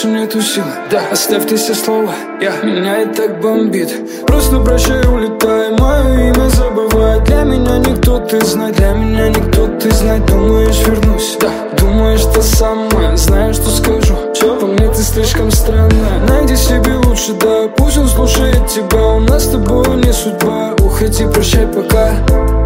больше нету сил. Оставь ты все слова, меня и так бомбит. Просто прощай, улетай, мое имя забывай. Для меня никто ты знай, для меня никто ты знай. Думаешь, вернусь, думаешь, то самое. Знаешь, что скажу, чё по мне ты слишком странная. Найди себе лучше, да, пусть он слушает тебя. У нас с тобой не судьба, уходи, прощай, пока.